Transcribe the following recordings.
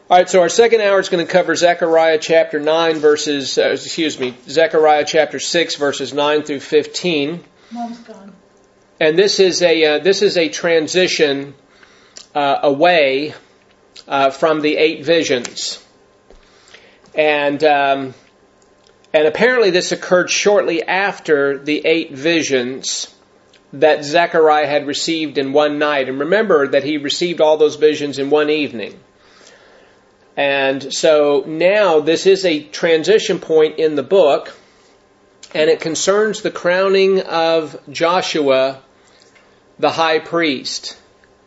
All right, so our second hour is going to cover Zechariah chapter 6, verses 9 through 15. Mom's gone. And this is a transition away from the 8 visions. And apparently this occurred shortly after the 8 visions that Zechariah had received in one night. And remember that he received all those visions in one evening. And so now this is a transition point in the book, and it concerns the crowning of Joshua, the high priest.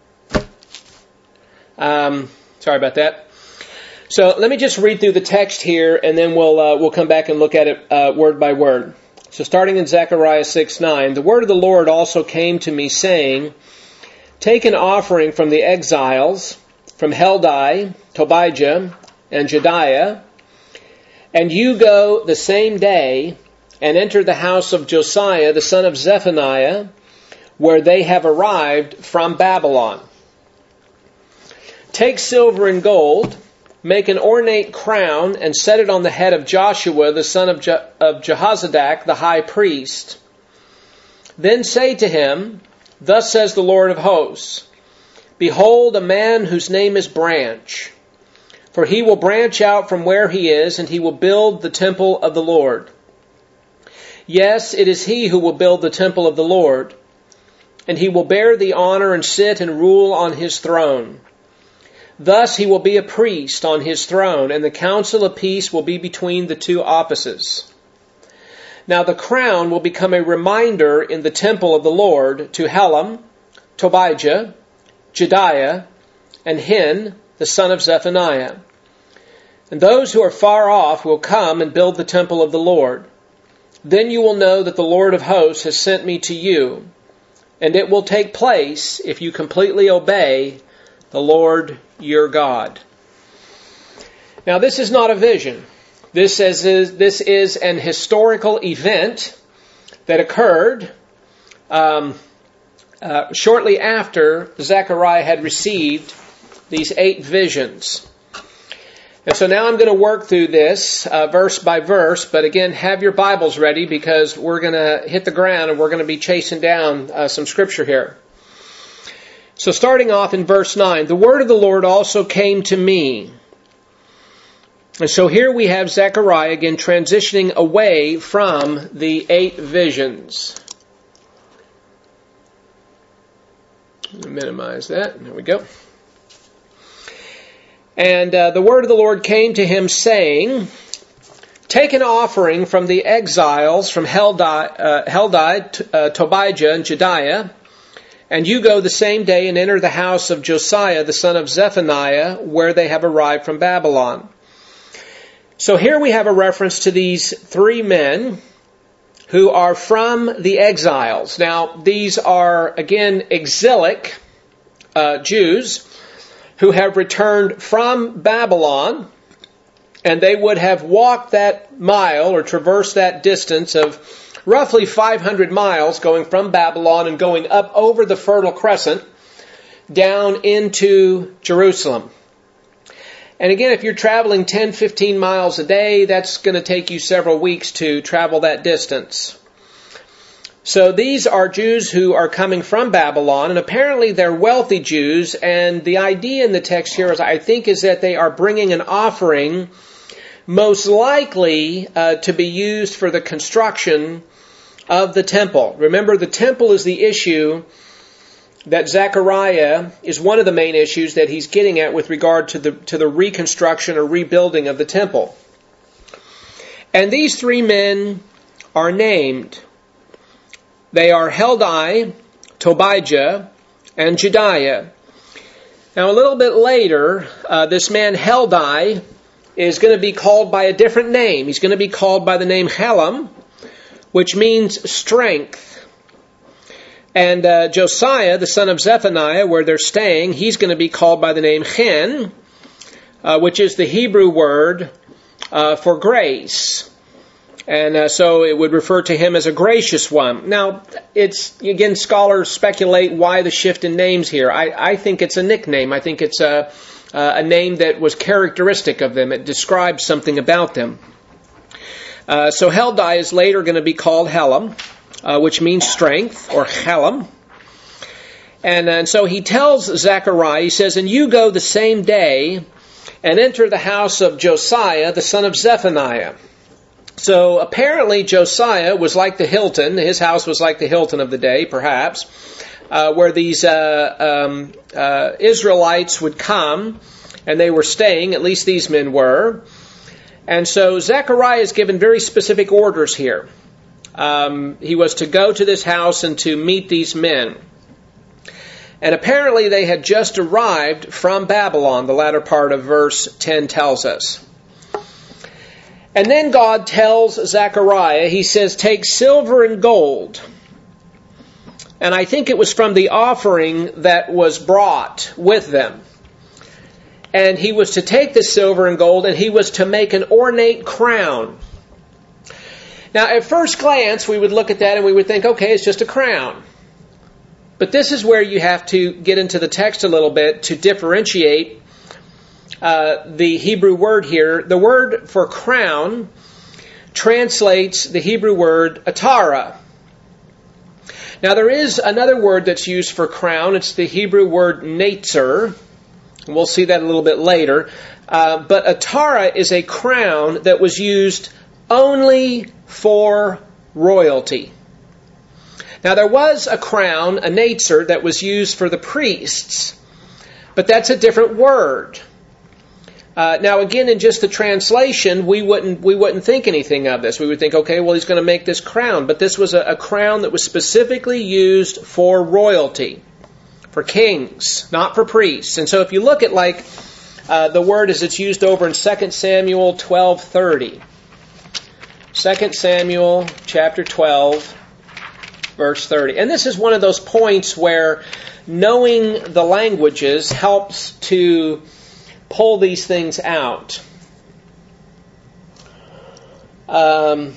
Sorry about that. So let me just read through the text here, and then we'll come back and look at it word by word. So starting in Zechariah 6:9, the word of the Lord also came to me, saying, "Take an offering from the exiles, from Heldai, Tobijah, and Jedaiah, and you go the same day and enter the house of Josiah, the son of Zephaniah, where they have arrived from Babylon. Take silver and gold, make an ornate crown, and set it on the head of Joshua, the son of Jehozadak, the high priest. Then say to him, Thus says the Lord of hosts, Behold, a man whose name is Branch. For he will branch out from where he is, and he will build the temple of the Lord. Yes, it is he who will build the temple of the Lord, and he will bear the honor and sit and rule on his throne. Thus he will be a priest on his throne, and the council of peace will be between the two offices. Now the crown will become a reminder in the temple of the Lord to Helam, Tobijah, Jedaiah, and Hin, the son of Zephaniah. And those who are far off will come and build the temple of the Lord. Then you will know that the Lord of hosts has sent me to you, and it will take place if you completely obey the Lord your God." Now this is not a vision. This is an historical event that occurred shortly after Zechariah had received these 8 visions. And so now I'm going to work through this verse by verse, but again, have your Bibles ready because we're going to hit the ground and we're going to be chasing down some scripture here. So starting off in verse 9, the word of the Lord also came to me. And so here we have Zechariah again transitioning away from the 8 visions. Minimize that. There we go. And the word of the Lord came to him, saying, "Take an offering from the exiles from Heldai, Tobijah, and Jedaiah, and you go the same day and enter the house of Josiah, the son of Zephaniah, where they have arrived from Babylon." So here we have a reference to these 3 men who are from the exiles. Now, these are, again, exilic Jews who have returned from Babylon, and they would have walked that mile or traversed that distance of roughly 500 miles going from Babylon and going up over the Fertile Crescent down into Jerusalem. And again, if you're traveling 10, 15 miles a day, that's going to take you several weeks to travel that distance. So these are Jews who are coming from Babylon, and apparently they're wealthy Jews, and the idea in the text here is that they are bringing an offering, most likely to be used for the construction of the temple. Remember, the temple is the issue that Zechariah is one of the main issues that he's getting at with regard to the reconstruction or rebuilding of the temple. And these 3 men are named. They are Heldai, Tobijah, and Jedaiah. Now a little bit later, this man Heldai is going to be called by a different name. He's going to be called by the name Helam, which means strength. And Josiah, the son of Zephaniah, where they're staying, he's going to be called by the name Chen, which is the Hebrew word for grace. And so it would refer to him as a gracious one. Now, scholars speculate why the shift in names here. I think it's a nickname. I think it's a name that was characteristic of them. It described something about them. So Heldai is later going to be called Helam, which means strength, or Helam. And so he tells Zechariah, he says, and you go the same day and enter the house of Josiah, the son of Zephaniah. So apparently Josiah was like the Hilton. His house was like the Hilton of the day, perhaps, where these Israelites would come, and they were staying, at least these men were. And so Zechariah is given very specific orders here. He was to go to this house and to meet these men. And apparently they had just arrived from Babylon, the latter part of verse 10 tells us. And then God tells Zechariah, he says, take silver and gold. And I think it was from the offering that was brought with them. And he was to take the silver and gold, and he was to make an ornate crown. Now, at first glance, we would look at that and we would think, okay, it's just a crown. But this is where you have to get into the text a little bit to differentiate the Hebrew word here. The word for crown translates the Hebrew word atara. Now there is another word that's used for crown. It's the Hebrew word netzer. We'll see that a little bit later. But atara is a crown that was used only for royalty. Now there was a crown, a netzer, that was used for the priests. But that's a different word. Now again, in just the translation, we wouldn't think anything of this. We would think, okay, well, he's going to make this crown. But this was a crown that was specifically used for royalty, for kings, not for priests. And so if you look at the word as it's used over in 2 Samuel 12:30. 2 Samuel chapter 12, verse 30. And this is one of those points where knowing the languages helps to pull these things out. And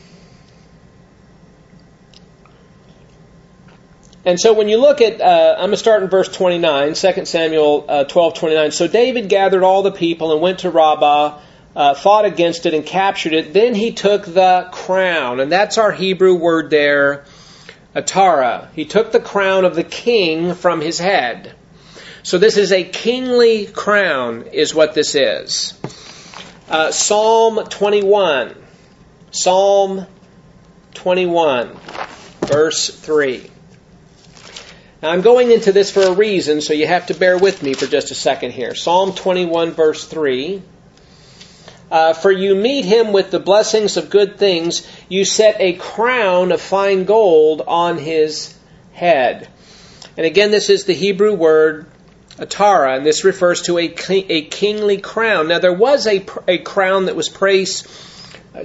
so when you look at, I'm going to start in verse 29, 2 Samuel 12:29. So David gathered all the people and went to Rabbah, fought against it and captured it. Then he took the crown, and that's our Hebrew word there, atara. He took the crown of the king from his head. So this is a kingly crown, is what this is. Psalm 21. Psalm 21, verse 3. Now I'm going into this for a reason, so you have to bear with me for just a second here. Psalm 21, verse 3. For you meet him with the blessings of good things. You set a crown of fine gold on his head. And again, this is the Hebrew word atara, and this refers to a kingly crown. Now, there was a crown that was placed on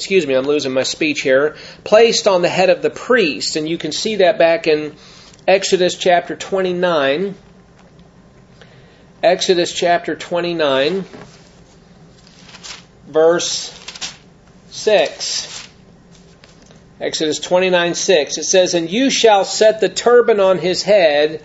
the head of the priest, and you can see that back in Exodus chapter 29. Exodus chapter 29, verse 6. Exodus 29:6. It says, and you shall set the turban on his head.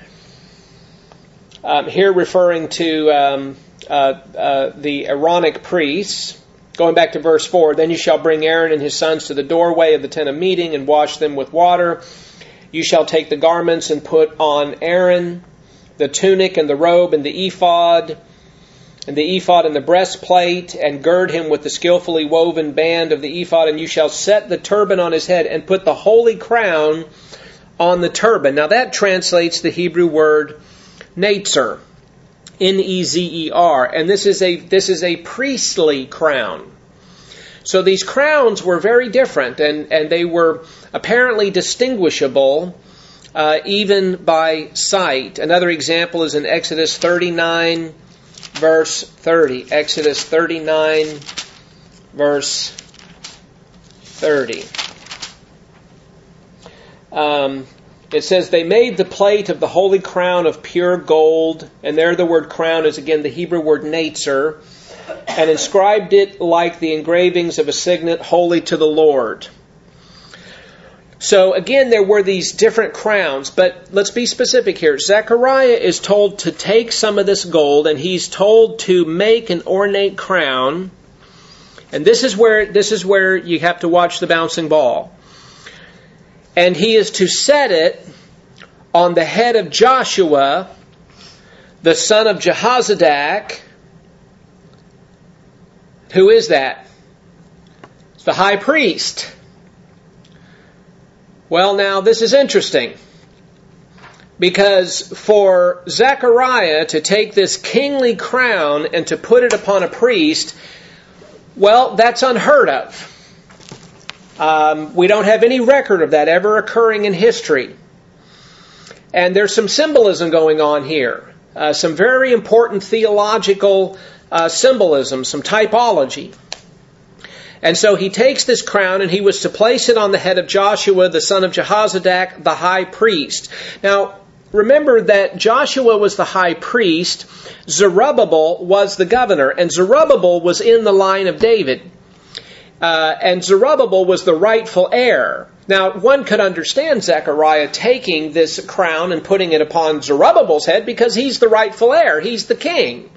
Here referring to the Aaronic priests. Going back to verse 4, then you shall bring Aaron and his sons to the doorway of the tent of meeting and wash them with water. You shall take the garments and put on Aaron the tunic and the robe and the ephod and the breastplate, and gird him with the skillfully woven band of the ephod, and you shall set the turban on his head and put the holy crown on the turban. Now that translates the Hebrew word netzer, N-E-Z-E-R, and this is a priestly crown. So these crowns were very different, and they were apparently distinguishable even by sight. Another example is in Exodus 39, verse 30. Exodus 39, verse 30. It says, they made the plate of the holy crown of pure gold, and there the word crown is again the Hebrew word netzer, and inscribed it like the engravings of a signet, holy to the Lord. So again, there were these different crowns, but let's be specific here. Zechariah is told to take some of this gold, and he's told to make an ornate crown. And this is where you have to watch the bouncing ball. And he is to set it on the head of Joshua, the son of Jehozadak. Who is that? It's the high priest. Well, now, this is interesting, because for Zechariah to take this kingly crown and to put it upon a priest, well, that's unheard of. We don't have any record of that ever occurring in history. And there's some symbolism going on here, some very important theological symbolism, some typology. And so he takes this crown and he was to place it on the head of Joshua, the son of Jehozadak, the high priest. Now, remember that Joshua was the high priest, Zerubbabel was the governor, and Zerubbabel was in the line of David. And Zerubbabel was the rightful heir. Now, one could understand Zechariah taking this crown and putting it upon Zerubbabel's head because he's the rightful heir, he's the king.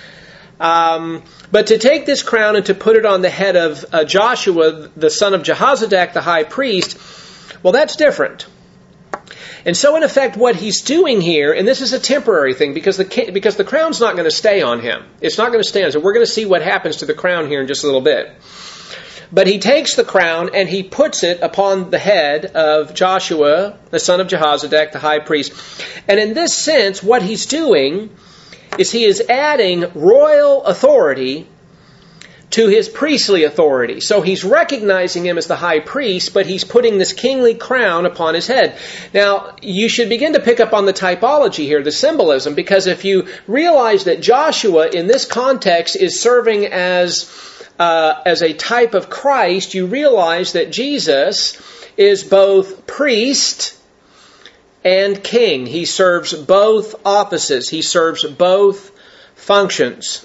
But to take this crown and to put it on the head of Joshua, the son of Jehozadak, the high priest, well, that's different. And so, in effect, what he's doing here, and this is a temporary thing, because the crown's not going to stay on him. It's not going to stay on him. So we're going to see what happens to the crown here in just a little bit. But he takes the crown and he puts it upon the head of Joshua, the son of Jehozadak, the high priest. And in this sense, what he's doing is he is adding royal authority to his priestly authority. So he's recognizing him as the high priest, but he's putting this kingly crown upon his head. Now, you should begin to pick up on the typology here, the symbolism, because if you realize that Joshua in this context is serving as a type of Christ, you realize that Jesus is both priest and king. He serves both offices. He serves both functions.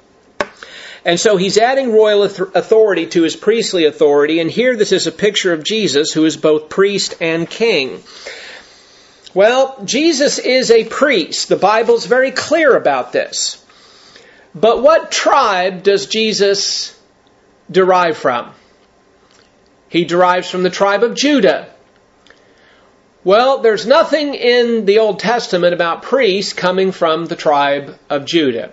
And so he's adding royal authority to his priestly authority. And here this is a picture of Jesus, who is both priest and king. Well, Jesus is a priest. The Bible's very clear about this. But what tribe does Jesus derive from? He derives from the tribe of Judah. Well, there's nothing in the Old Testament about priests coming from the tribe of Judah.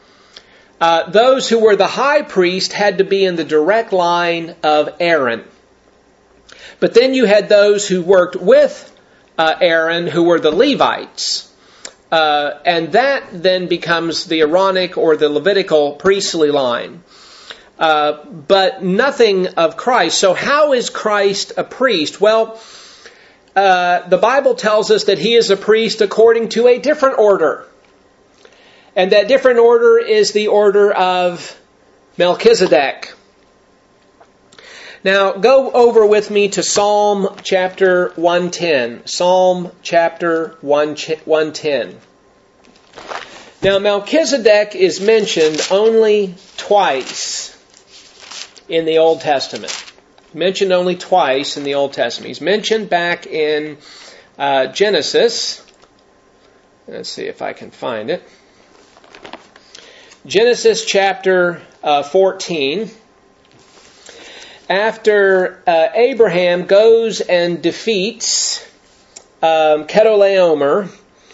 Those who were the high priest had to be in the direct line of Aaron. But then you had those who worked with Aaron, who were the Levites. And that then becomes the Aaronic or the Levitical priestly line. But nothing of Christ. So how is Christ a priest? Well, the Bible tells us that he is a priest according to a different order. And that different order is the order of Melchizedek. Now, go over with me to Psalm chapter 110. Psalm chapter 110. Now, Melchizedek is mentioned only twice in the Old Testament. Mentioned only twice in the Old Testament. He's mentioned back in Genesis. Let's see if I can find it. Genesis chapter 14. After Abraham goes and defeats Chedorlaomer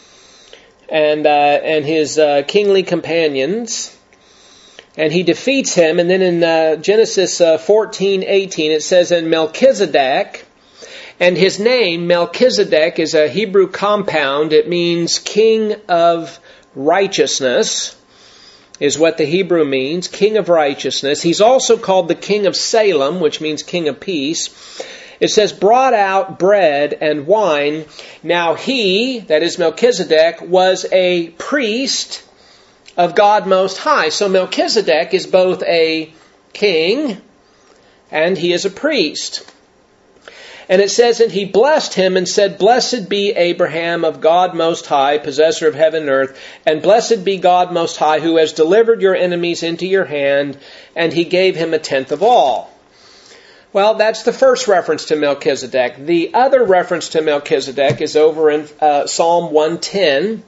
and his kingly companions, and he defeats him, and then in Genesis 14:18 it says, "And Melchizedek," and his name Melchizedek is a Hebrew compound. It means king of righteousness, is what the Hebrew means, king of righteousness. He's also called the king of Salem, which means king of peace. It says, brought out bread and wine. Now he, that is Melchizedek, was a priest of God Most High. So Melchizedek is both a king and he is a priest. And it says, and he blessed him and said, blessed be Abraham of God Most High, possessor of heaven and earth, and blessed be God Most High, who has delivered your enemies into your hand, and he gave him a tenth of all. Well, that's the first reference to Melchizedek. The other reference to Melchizedek is over in Psalm 110,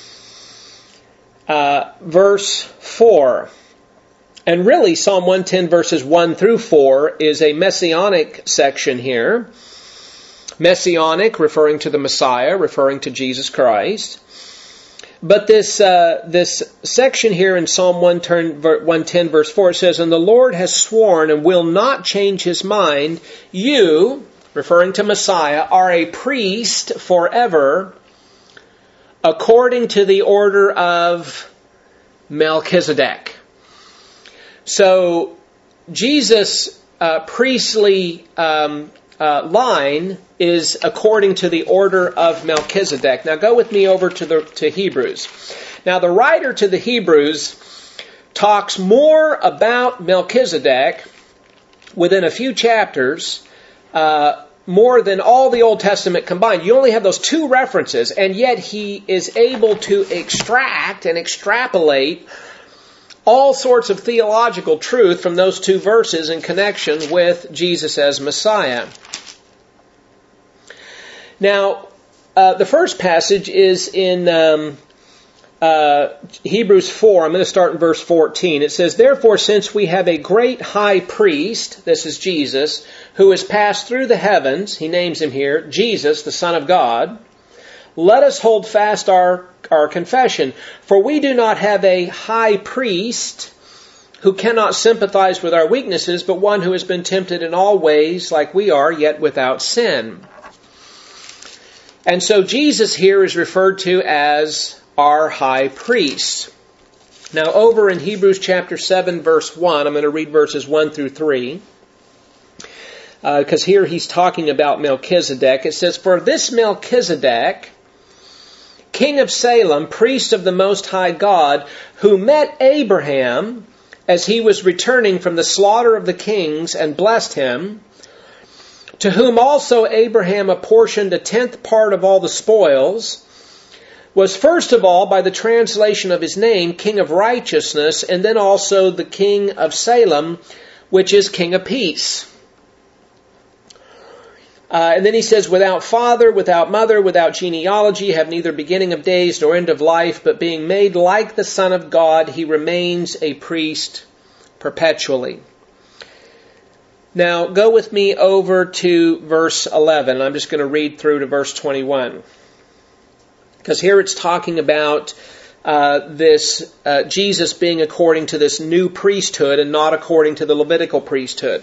verse 4. And really, Psalm 110 verses 1 through 4 is a messianic section here. Messianic, referring to the Messiah, referring to Jesus Christ. But this section here in Psalm 110 verse 4 says, "And the Lord has sworn and will not change his mind. You," referring to Messiah, "are a priest forever, according to the order of Melchizedek." So, Jesus' priestly line is according to the order of Melchizedek. Now go with me over to Hebrews. Now the writer to the Hebrews talks more about Melchizedek within a few chapters, more than all the Old Testament combined. You only have those two references, and yet he is able to extract and extrapolate all sorts of theological truth from those two verses in connection with Jesus as Messiah. Now, the first passage is in Hebrews 4. I'm going to start in verse 14. It says, "Therefore, since we have a great high priest," this is Jesus, "who has passed through the heavens," he names him here, Jesus, the Son of God, "let us hold fast our confession. For we do not have a high priest who cannot sympathize with our weaknesses, but one who has been tempted in all ways like we are, yet without sin." And so Jesus here is referred to as our high priest. Now over in Hebrews chapter 7 verse 1, I'm going to read verses 1 through 3. Because here he's talking about Melchizedek. It says, "For this Melchizedek, king of Salem, priest of the Most High God, who met Abraham as he was returning from the slaughter of the kings and blessed him, to whom also Abraham apportioned a 10th part of all the spoils, was first of all, by the translation of his name, King of Righteousness, and then also the King of Salem, which is King of Peace." And then he says, "Without father, without mother, without genealogy, have neither beginning of days nor end of life, but being made like the Son of God, he remains a priest perpetually." Now, go with me over to verse 11. I'm just going to read through to verse 21. Because here it's talking about Jesus being according to this new priesthood and not according to the Levitical priesthood.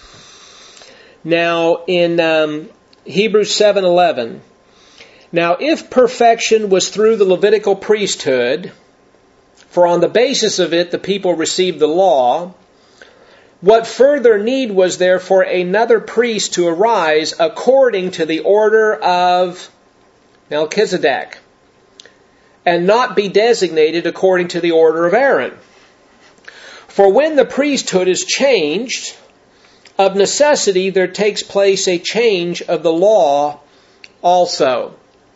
Now, in Hebrews 7:11, "Now if perfection was through the Levitical priesthood, for on the basis of it the people received the law, what further need was there for another priest to arise according to the order of Melchizedek, and not be designated according to the order of Aaron? For when the priesthood is changed, of necessity there takes place a change of the law also."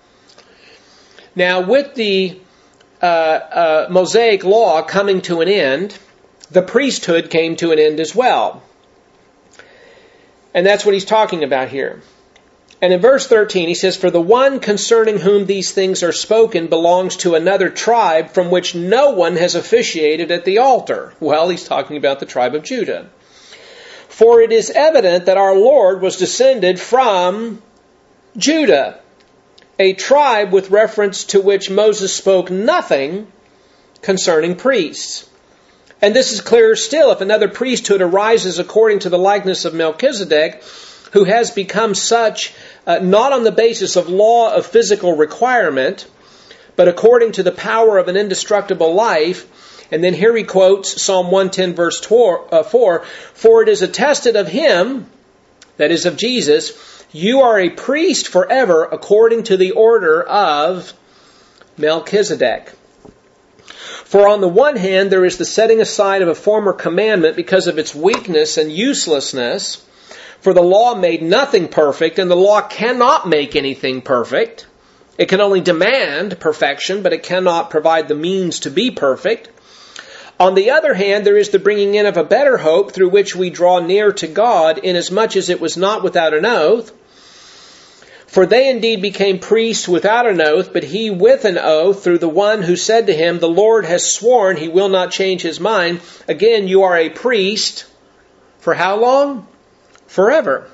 Now, with the Mosaic law coming to an end, the priesthood came to an end as well. And that's what he's talking about here. And in verse 13 he says, "For the one concerning whom these things are spoken belongs to another tribe from which no one has officiated at the altar." Well, he's talking about the tribe of Judah. "For it is evident that our Lord was descended from Judah, a tribe with reference to which Moses spoke nothing concerning priests. And this is clearer still if another priesthood arises according to the likeness of Melchizedek, who has become such not on the basis of law of physical requirement, but according to the power of an indestructible life." And then here he quotes Psalm 110 verse 4, "For it is attested of him," that is of Jesus, "you are a priest forever according to the order of Melchizedek." For on the one hand, there is the setting aside of a former commandment because of its weakness and uselessness. For the law made nothing perfect, and the law cannot make anything perfect. It can only demand perfection, but it cannot provide the means to be perfect. On the other hand, there is the bringing in of a better hope through which we draw near to God, inasmuch as it was not without an oath. For they indeed became priests without an oath, but he with an oath through the one who said to him, the Lord has sworn he will not change his mind. Again, you are a priest. For how long? Forever.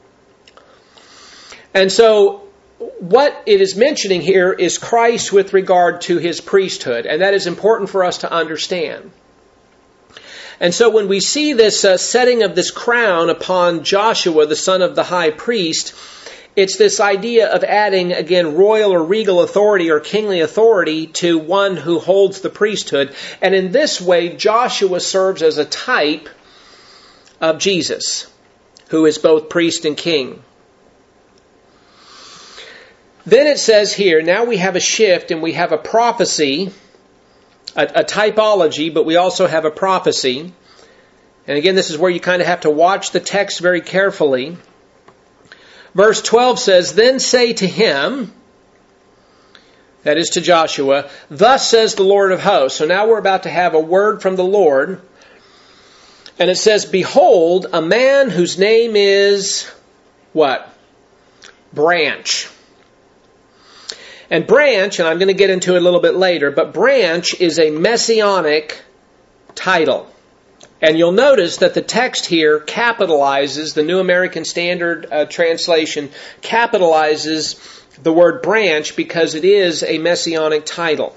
And so, what it is mentioning here is Christ with regard to his priesthood, and that is important for us to understand. And so when we see this setting of this crown upon Joshua, the son of the high priest, it's this idea of adding, again, royal or regal authority or kingly authority to one who holds the priesthood. And in this way, Joshua serves as a type of Jesus, who is both priest and king. Then it says here, now we have a shift and we have a prophecy, a typology, but we also have a prophecy. And again, this is where you kind of have to watch the text very carefully. Verse 12 says, then say to him, that is to Joshua, thus says the Lord of hosts. So now we're about to have a word from the Lord. And it says, behold, a man whose name is, what? Branch. And branch, and I'm going to get into it a little bit later, but branch is a messianic title. And you'll notice that the text here capitalizes, the New American Standard Translation capitalizes the word branch because it is a messianic title.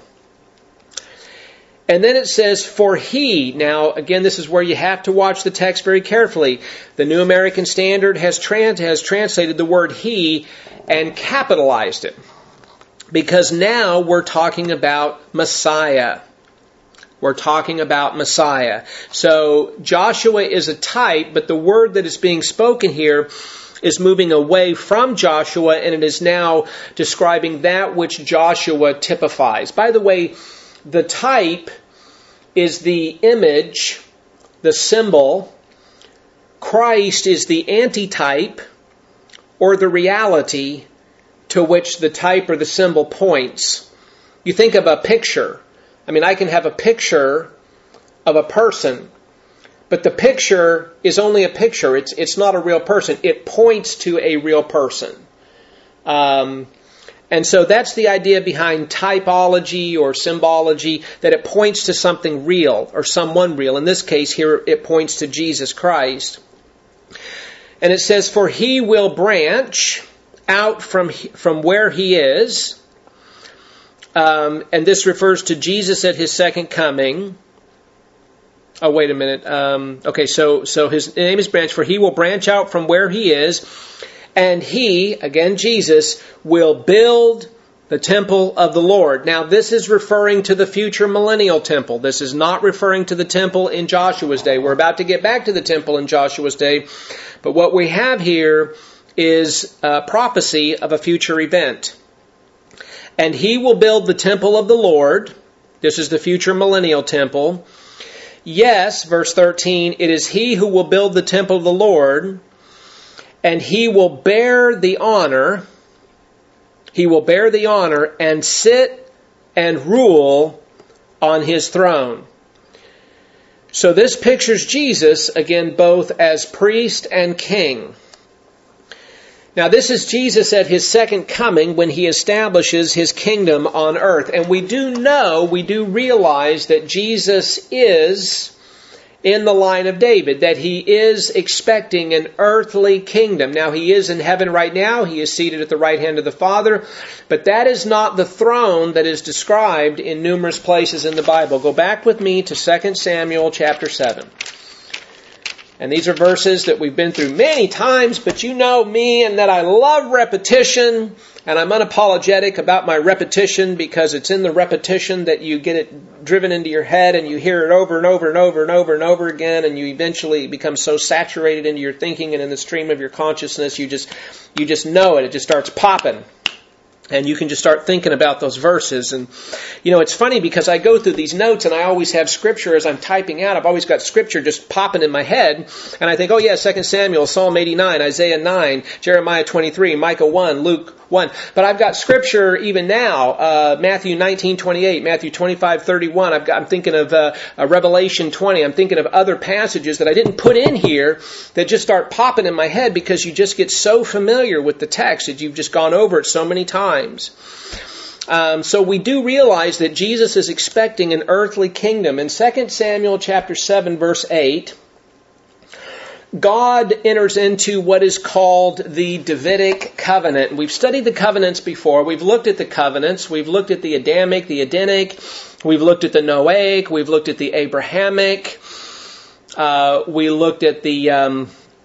And then it says, for he. Now, again, this is where you have to watch the text very carefully. The New American Standard has translated the word he and capitalized it. Because now we're talking about Messiah. We're talking about Messiah. So Joshua is a type, but the word that is being spoken here is moving away from Joshua, and it is now describing that which Joshua typifies. By the way, the type is the image, the symbol. Christ is the antitype, or the reality to which the type or the symbol points. You think of a picture. I mean, I can have a picture of a person, but the picture is only a picture. It's not a real person. It points to a real person. And so that's the idea behind typology or symbology, that it points to something real or someone real. In this case here, it points to Jesus Christ. And it says, for he will branch out from where he is. And this refers to Jesus at his second coming. Oh, wait a minute. Okay, so his name is Branch, for he will branch out from where he is, and he, again Jesus, will build the temple of the Lord. Now, this is referring to the future millennial temple. This is not referring to the temple in Joshua's day. We're about to get back to the temple in Joshua's day. But what we have here is a prophecy of a future event. And he will build the temple of the Lord. This is the future millennial temple. Yes, verse 13, it is he who will build the temple of the Lord, and he will bear the honor. He will bear the honor and sit and rule on his throne. So this pictures Jesus, again, both as priest and king. Now, this is Jesus at his second coming when he establishes his kingdom on earth. And we do realize that Jesus is in the line of David, that he is expecting an earthly kingdom. Now, he is in heaven right now. He is seated at the right hand of the Father. But that is not the throne that is described in numerous places in the Bible. Go back with me to 2 Samuel chapter 7. And these are verses that we've been through many times, but you know me and that I love repetition, and I'm unapologetic about my repetition because it's in the repetition that you get it driven into your head and you hear it over and over and over and over and over again, and you eventually become so saturated into your thinking and in the stream of your consciousness, you just know it. It just starts popping. And you can just start thinking about those verses. And, it's funny because I go through these notes and I always have Scripture as I'm typing out. I've always got Scripture just popping in my head. And I think, 2 Samuel, Psalm 89, Isaiah 9, Jeremiah 23, Micah 1, Luke 1. But I've got Scripture even now, Matthew 19:28, Matthew 25:31. I'm thinking of Revelation 20. I'm thinking of other passages that I didn't put in here that just start popping in my head because you just get so familiar with the text that you've just gone over it so many times. So we do realize that Jesus is expecting an earthly kingdom. In 2 Samuel chapter 7, verse 8, God enters into what is called the Davidic covenant. We've studied the covenants before. We've looked at the covenants. We've looked at the Adamic, the Edenic. We've looked at the Noahic. We've looked at the Abrahamic. We looked at the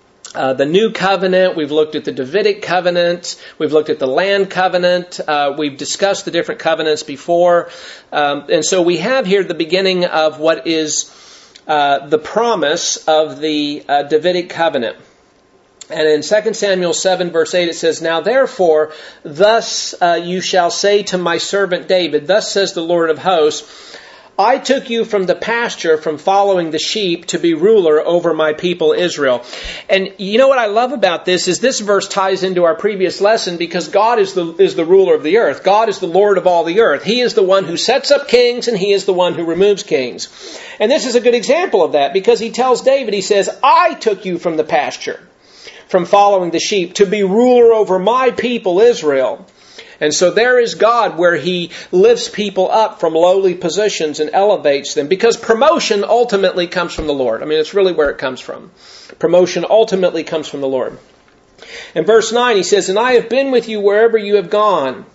New Covenant. We've looked at the Davidic covenant. We've looked at the land covenant. We've discussed the different covenants before. And so we have here the beginning of what is the promise of the Davidic covenant. And in 2 Samuel 7 verse 8 it says, "Now therefore, thus you shall say to my servant David, thus says the Lord of hosts, I took you from the pasture, from following the sheep, to be ruler over my people Israel." And you know what I love about this is this verse ties into our previous lesson because God is the ruler of the earth. God is the Lord of all the earth. He is the one who sets up kings and He is the one who removes kings. And this is a good example of that because He tells David, He says, "I took you from the pasture, from following the sheep, to be ruler over my people Israel." And so there is God where He lifts people up from lowly positions and elevates them because promotion ultimately comes from the Lord. I mean, it's really where it comes from. Promotion ultimately comes from the Lord. In verse 9, He says, "And I have been with you wherever you have gone,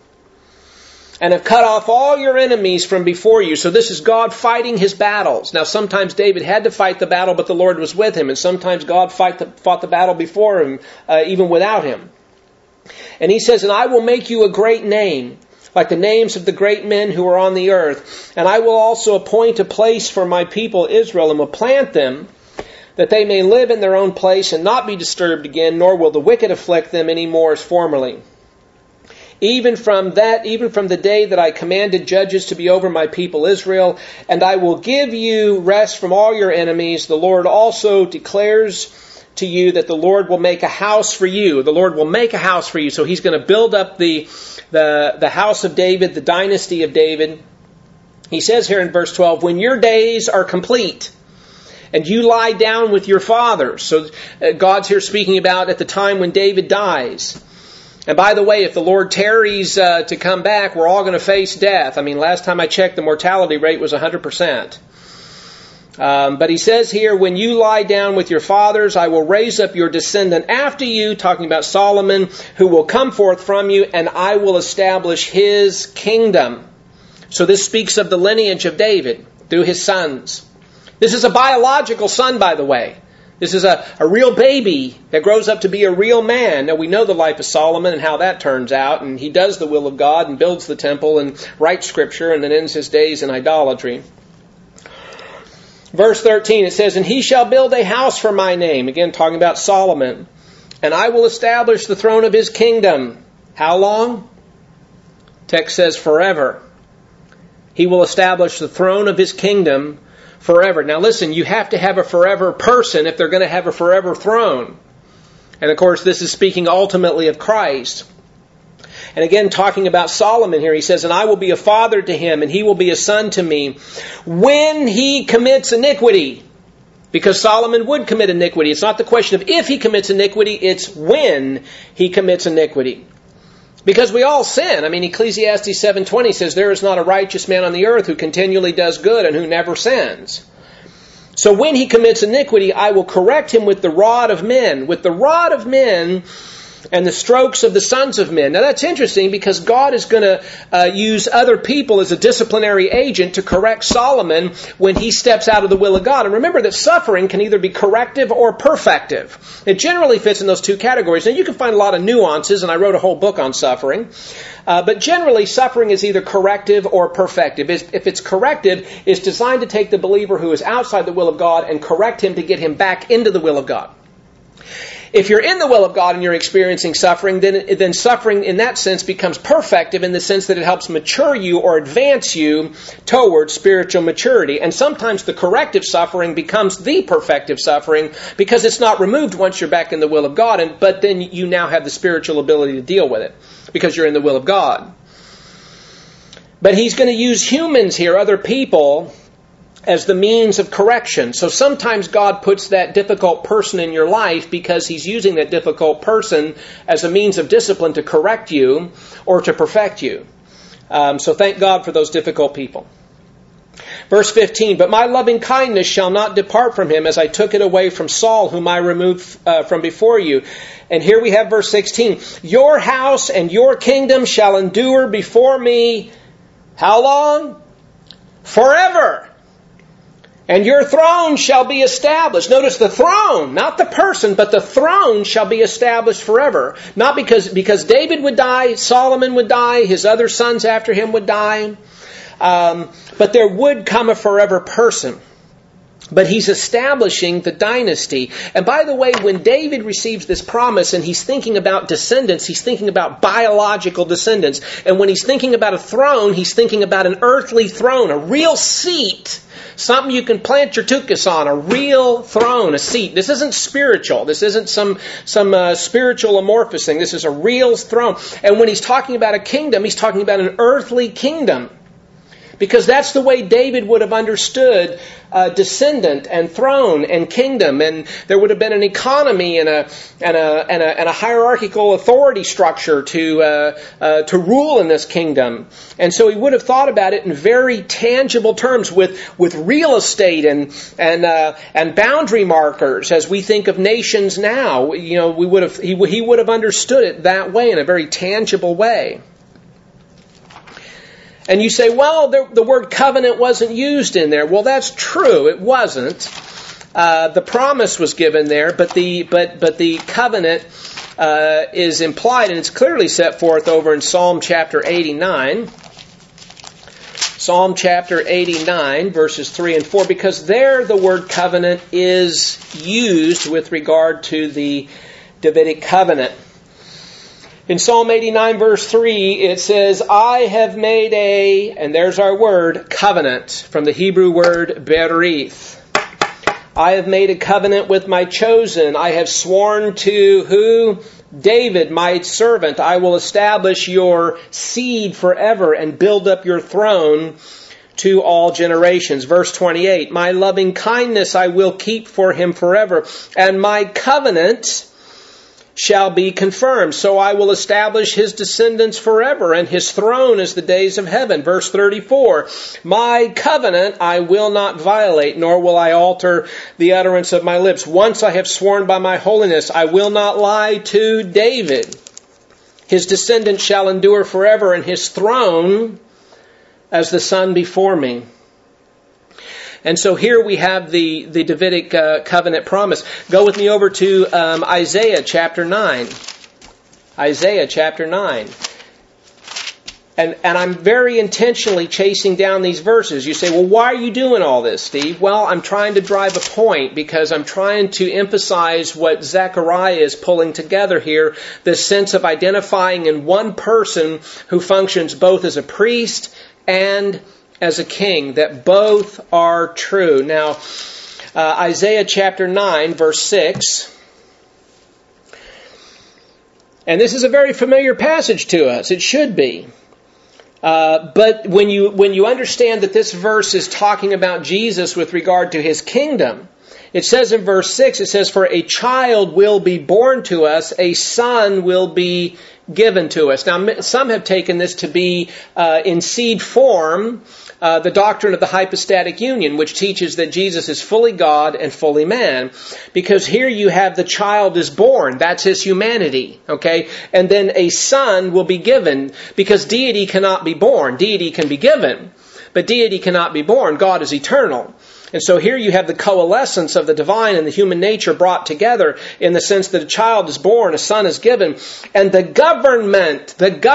and have cut off all your enemies from before you." So this is God fighting His battles. Now sometimes David had to fight the battle, but the Lord was with him. And sometimes God fought the battle before him, even without him. And He says, "And I will make you a great name, like the names of the great men who are on the earth. And I will also appoint a place for my people Israel, and will plant them, that they may live in their own place and not be disturbed again, nor will the wicked afflict them any more as formerly. Even from the day that I commanded judges to be over my people Israel, and I will give you rest from all your enemies. The Lord also declares to you that the Lord will make a house for you." The Lord will make a house for you. So He's going to build up the house of David, the dynasty of David. He says here in verse 12, "When your days are complete, and you lie down with your fathers." So God's here speaking about at the time when David dies. And by the way, if the Lord tarries to come back, we're all going to face death. I mean, last time I checked, the mortality rate was 100%. But He says here, "When you lie down with your fathers, I will raise up your descendant after you," talking about Solomon, "who will come forth from you, and I will establish his kingdom." So this speaks of the lineage of David through his sons. This is a biological son, by the way. This is a real baby that grows up to be a real man. Now we know the life of Solomon and how that turns out, and he does the will of God and builds the temple and writes Scripture and then ends his days in idolatry. Verse 13, it says, "And he shall build a house for my name." Again, talking about Solomon. "And I will establish the throne of his kingdom." How long? Text says forever. He will establish the throne of his kingdom forever. Now listen, you have to have a forever person if they're going to have a forever throne. And of course, this is speaking ultimately of Christ. And again, talking about Solomon here, he says, "And I will be a father to him, and he will be a son to me, when he commits iniquity." Because Solomon would commit iniquity. It's not the question of if he commits iniquity, it's when he commits iniquity. Because we all sin. I mean, Ecclesiastes 7:20 says, "There is not a righteous man on the earth who continually does good and who never sins." So when he commits iniquity, I will correct him with the rod of men. With the rod of men and the strokes of the sons of men. Now that's interesting because God is going to use other people as a disciplinary agent to correct Solomon when he steps out of the will of God. And remember that suffering can either be corrective or perfective. It generally fits in those two categories. Now you can find a lot of nuances, and I wrote a whole book on suffering. But generally, suffering is either corrective or perfective. If it's corrective, it's designed to take the believer who is outside the will of God and correct him to get him back into the will of God. If you're in the will of God and you're experiencing suffering, then suffering in that sense becomes perfective in the sense that it helps mature you or advance you towards spiritual maturity. And sometimes the corrective suffering becomes the perfective suffering because it's not removed once you're back in the will of God, but then you now have the spiritual ability to deal with it because you're in the will of God. But he's going to use humans here, other people, as the means of correction. So sometimes God puts that difficult person in your life because he's using that difficult person as a means of discipline to correct you or to perfect you. So thank God for those difficult people. Verse 15, but my loving kindness shall not depart from him as I took it away from Saul, whom I removed from before you. And here we have verse 16. Your house and your kingdom shall endure before me. How long? Forever. And your throne shall be established. Notice the throne, not the person, but the throne shall be established forever. Not because David would die, Solomon would die, his other sons after him would die. But there would come a forever person. But he's establishing the dynasty. And by the way, when David receives this promise and he's thinking about descendants, he's thinking about biological descendants. And when he's thinking about a throne, he's thinking about an earthly throne, a real seat. Something you can plant your tuchus on, a real throne, a seat. This isn't spiritual. This isn't some spiritual amorphous thing. This is a real throne. And when he's talking about a kingdom, he's talking about an earthly kingdom. Because that's the way David would have understood descendant and throne and kingdom, and there would have been an economy and a hierarchical authority structure to rule in this kingdom. And so he would have thought about it in very tangible terms, with real estate and boundary markers, as we think of nations now. You know, he would have understood it that way, in a very tangible way. And you say, well, the word covenant wasn't used in there. Well, that's true. It wasn't. The promise was given there, but the covenant is implied, and it's clearly set forth over in Psalm chapter 89. Psalm chapter 89, verses 3 and 4, because there the word covenant is used with regard to the Davidic covenant. In Psalm 89 verse 3, it says, I have made and there's our word, covenant, from the Hebrew word berith. I have made a covenant with my chosen. I have sworn to who? David, my servant. I will establish your seed forever and build up your throne to all generations. Verse 28, my loving kindness I will keep for him forever, and my covenant shall be confirmed. So I will establish his descendants forever, and his throne as the days of heaven. Verse 34, my covenant I will not violate, nor will I alter the utterance of my lips. Once I have sworn by my holiness, I will not lie to David. His descendants shall endure forever, and his throne as the sun before me. And so here we have the Davidic covenant promise. Go with me over to Isaiah chapter 9. Isaiah chapter 9. And I'm very intentionally chasing down these verses. You say, well, why are you doing all this, Steve? Well, I'm trying to drive a point because I'm trying to emphasize what Zechariah is pulling together here, this sense of identifying in one person who functions both as a priest and as a king, that both are true. Now, Isaiah chapter 9, verse 6. And this is a very familiar passage to us. It should be. But when you understand that this verse is talking about Jesus with regard to his kingdom, it says in verse 6, it says, for a child will be born to us, a son will be given to us. Now, some have taken this to be in seed form, the doctrine of the hypostatic union, which teaches that Jesus is fully God and fully man. Because here you have the child is born. That's his humanity. Okay? And then a son will be given, because deity cannot be born. Deity can be given, but deity cannot be born. God is eternal. And so here you have the coalescence of the divine and the human nature brought together in the sense that a child is born, a son is given, and the government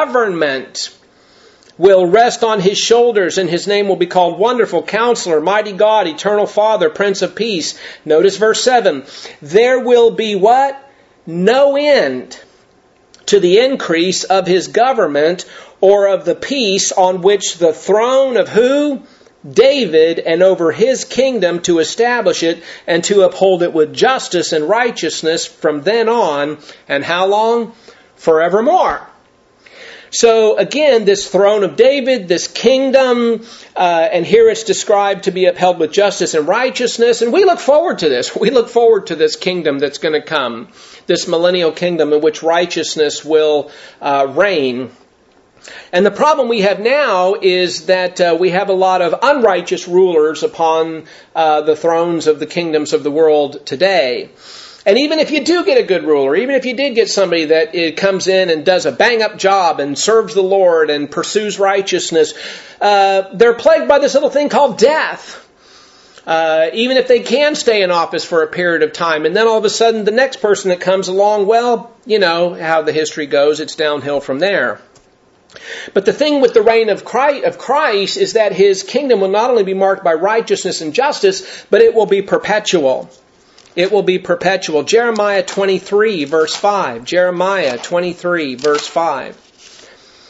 will rest on his shoulders, and his name will be called Wonderful Counselor, Mighty God, Eternal Father, Prince of Peace. Notice verse 7. There will be what? no end to the increase of his government or of the peace on which the throne of who? David, and over his kingdom to establish it and to uphold it with justice and righteousness from then on. And how long? Forevermore. So again, this throne of David, this kingdom, and here it's described to be upheld with justice and righteousness. And we look forward to this. We look forward to this kingdom that's going to come, this millennial kingdom in which righteousness will reign. And the problem we have now is that we have a lot of unrighteous rulers upon the thrones of the kingdoms of the world today. And even if you do get a good ruler, even if you did get somebody that comes in and does a bang-up job and serves the Lord and pursues righteousness, they're plagued by this little thing called death. Even if they can stay in office for a period of time. And then all of a sudden, the next person that comes along, well, you know how the history goes. It's downhill from there. But the thing with the reign of Christ is that his kingdom will not only be marked by righteousness and justice, but it will be perpetual. It will be perpetual. Jeremiah 23, verse 5. Jeremiah 23, verse 5.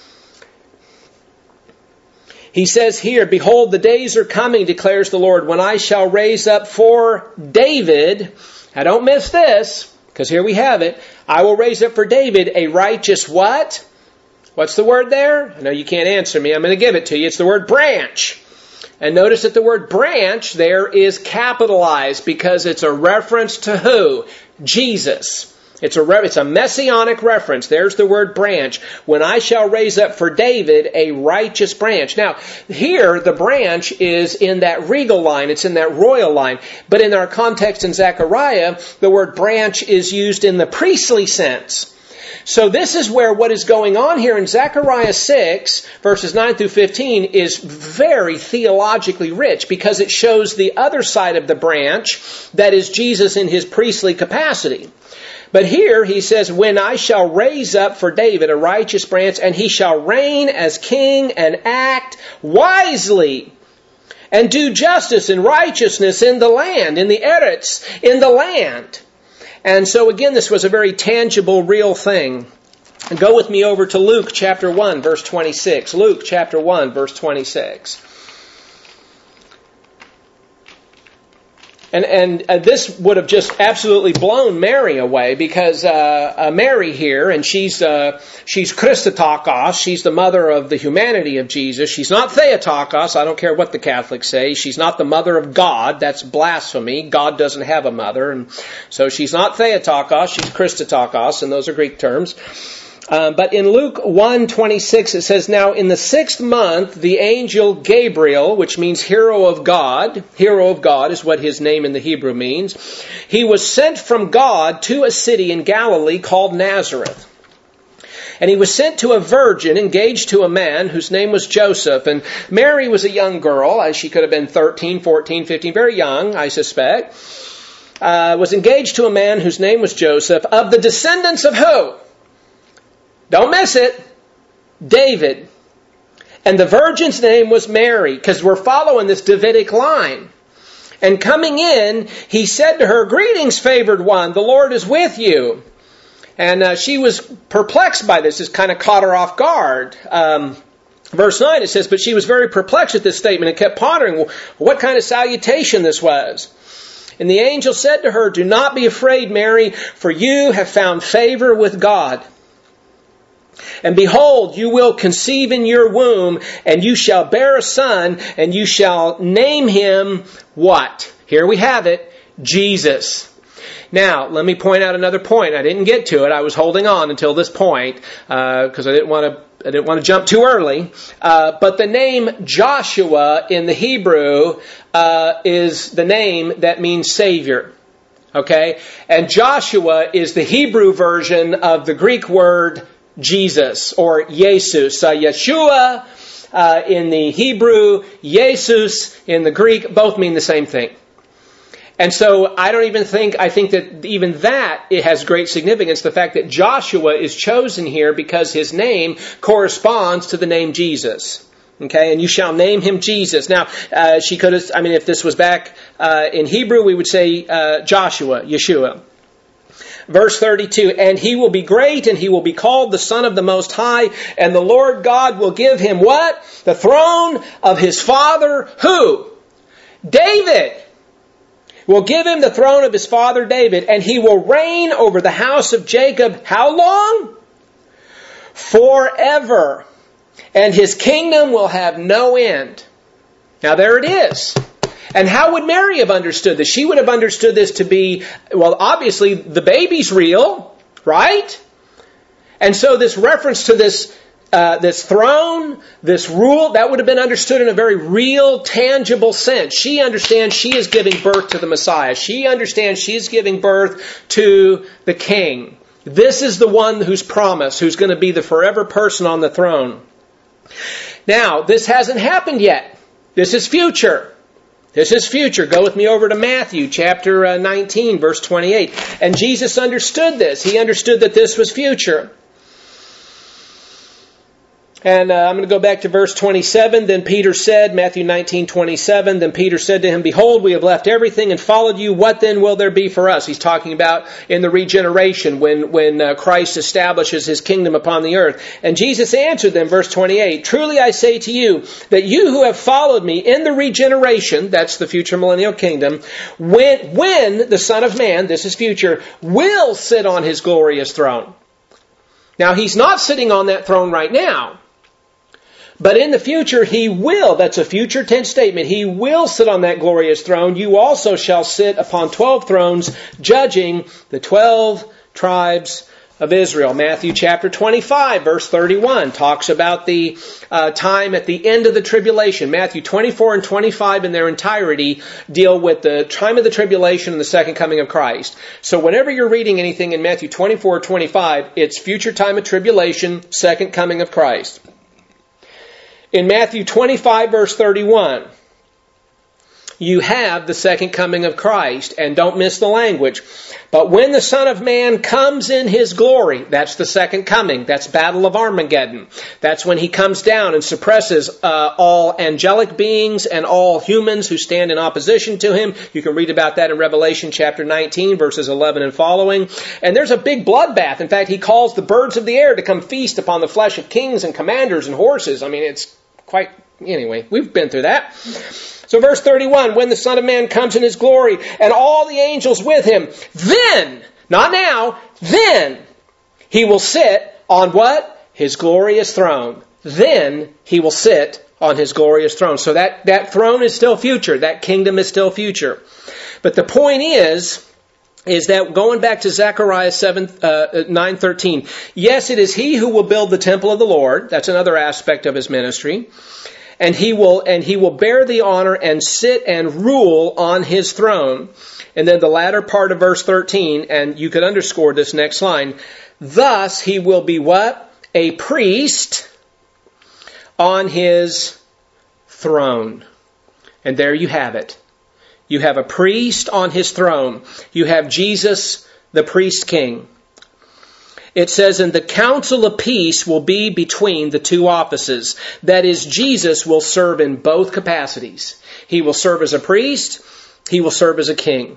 He says here, "Behold, the days are coming, declares the Lord, when I shall raise up for David." Now don't miss this, because here we have it. "I will raise up for David a righteous" what? What's the word there? I know you can't answer me. I'm going to give it to you. It's the word branch. And notice that the word branch there is capitalized because it's a reference to who? Jesus. It's a messianic reference. There's the word branch. "When I shall raise up for David a righteous branch." Now, here the branch is in that regal line. It's in that royal line. But in our context in Zechariah, the word branch is used in the priestly sense. So this is where what is going on here in Zechariah 6, verses 9 through 15, is very theologically rich because it shows the other side of the branch, that is Jesus in his priestly capacity. But here he says, "When I shall raise up for David a righteous branch, and he shall reign as king and act wisely, and do justice and righteousness in the land," in the eretz, in the land. And so again, this was a very tangible, real thing. And go with me over to Luke chapter 1, verse 26. Luke chapter 1, verse 26. And this would have just absolutely blown Mary away because Mary here, and she's Christotokos, she's the mother of the humanity of Jesus. She's not Theotokos, I don't care what the Catholics say. She's not the mother of God, that's blasphemy. God doesn't have a mother. And so she's not Theotokos, she's Christotokos, and those are Greek terms. But in Luke 1:26 it says, "Now in the 6th month, the angel Gabriel," which means hero of God is what his name in the Hebrew means, "he was sent from God to a city in Galilee called Nazareth. And he was sent to a virgin engaged to a man whose name was Joseph." And Mary was a young girl. She could have been 13, 14, 15, very young, I suspect. Was engaged to a man whose name was Joseph, of the descendants of who? Don't miss it. David. And the virgin's name was Mary, because we're following this Davidic line. "And coming in, he said to her, 'Greetings, favored one, the Lord is with you.'" And she was perplexed by this. This kind of caught her off guard. Verse 9, it says, "But she was very perplexed at this statement and kept pondering what kind of salutation this was. And the angel said to her, 'Do not be afraid, Mary, for you have found favor with God. And behold, you will conceive in your womb, and you shall bear a son, and you shall name him,'" what? Here we have it, "Jesus." Now, let me point out another point. I didn't get to it. I was holding on until this point, because I didn't want to jump too early. But the name Joshua in the Hebrew is the name that means Savior. Okay? And Joshua is the Hebrew version of the Greek word Jesus, or Jesus. Yeshua in the Hebrew, Jesus in the Greek, both mean the same thing. And so I think that even that, it has great significance, the fact that Joshua is chosen here because his name corresponds to the name Jesus. Okay, and you shall name him Jesus. Now, she could have, if this was back in Hebrew, we would say Joshua, Yeshua. Verse 32, and he will be great, and he will be called the Son of the Most High, and the Lord God will give him what? The throne of his father, who? David. Will give him the throne of his father David, and he will reign over the house of Jacob. How long? Forever. And his kingdom will have no end. Now there it is. And how would Mary have understood this? She would have understood this to be, well, obviously the baby's real, right? And so this reference to this throne, this rule, that would have been understood in a very real, tangible sense. She understands she is giving birth to the Messiah. She understands she's giving birth to the King. This is the one who's promised, who's going to be the forever person on the throne. Now, this hasn't happened yet. This is future. This is future. Go with me over to Matthew chapter 19, verse 28. And Jesus understood this. He understood that this was future. And I'm going to go back to verse 27. Then Peter said, Matthew 19:27. Then Peter said to him, behold, we have left everything and followed you. What then will there be for us? He's talking about in the regeneration when Christ establishes his kingdom upon the earth. And Jesus answered them, verse 28, truly I say to you that you who have followed me in the regeneration, that's the future millennial kingdom, when the Son of Man, this is future, will sit on his glorious throne. Now he's not sitting on that throne right now. But in the future, he will, that's a future tense statement, he will sit on that glorious throne. You also shall sit upon 12 thrones, judging the 12 tribes of Israel. Matthew chapter 25, verse 31, talks about the time at the end of the tribulation. Matthew 24 and 25 in their entirety deal with the time of the tribulation and the second coming of Christ. So whenever you're reading anything in Matthew 24 or 25, it's future time of tribulation, second coming of Christ. In Matthew 25, verse 31, you have the second coming of Christ. And don't miss the language. But when the Son of Man comes in his glory, that's the second coming. That's Battle of Armageddon. That's when he comes down and suppresses all angelic beings and all humans who stand in opposition to him. You can read about that in Revelation chapter 19, verses 11 and following. And there's a big bloodbath. In fact, he calls the birds of the air to come feast upon the flesh of kings and commanders and horses. I mean, it's anyway, we've been through that. So verse 31, when the Son of Man comes in his glory and all the angels with him, then, not now, then he will sit on what? His glorious throne. Then he will sit on his glorious throne. So that throne is still future. That kingdom is still future. But the point is that going back to Zechariah 9:13, yes, it is he who will build the temple of the Lord. That's another aspect of his ministry. And he will bear the honor and sit and rule on his throne. And then the latter part of verse 13, and you could underscore this next line, thus he will be what? A priest on his throne. And there you have it. You have a priest on his throne. You have Jesus, the priest king. It says, and the council of peace will be between the two offices. That is, Jesus will serve in both capacities. He will serve as a priest. He will serve as a king.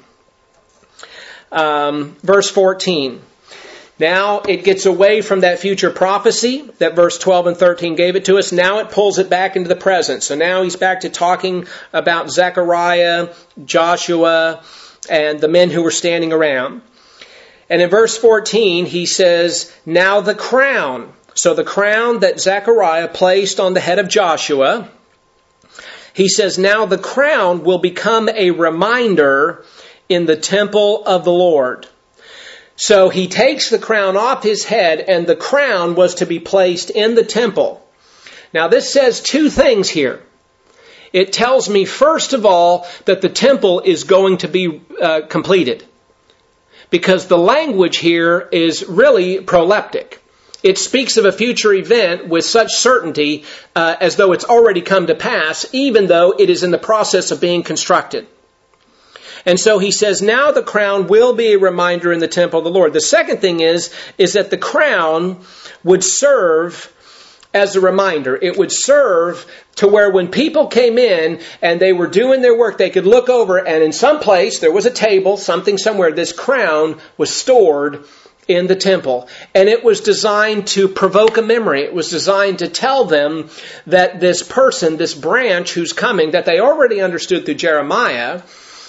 Verse 14. Now it gets away from that future prophecy that verse 12 and 13 gave it to us. Now it pulls it back into the present. So now he's back to talking about Zechariah, Joshua, and the men who were standing around. And in verse 14, he says, now the crown. So the crown that Zechariah placed on the head of Joshua, he says, now the crown will become a reminder in the temple of the Lord. So he takes the crown off his head, and the crown was to be placed in the temple. Now this says two things here. It tells me, first of all, that the temple is going to be completed. Because the language here is really proleptic. It speaks of a future event with such certainty as though it's already come to pass, even though it is in the process of being constructed. And so he says, now the crown will be a reminder in the temple of the Lord. The second thing is that the crown would serve as a reminder. It would serve to where when people came in and they were doing their work, they could look over and in some place, there was a table, something somewhere, this crown was stored in the temple. And it was designed to provoke a memory. It was designed to tell them that this person, this branch who's coming, that they already understood through Jeremiah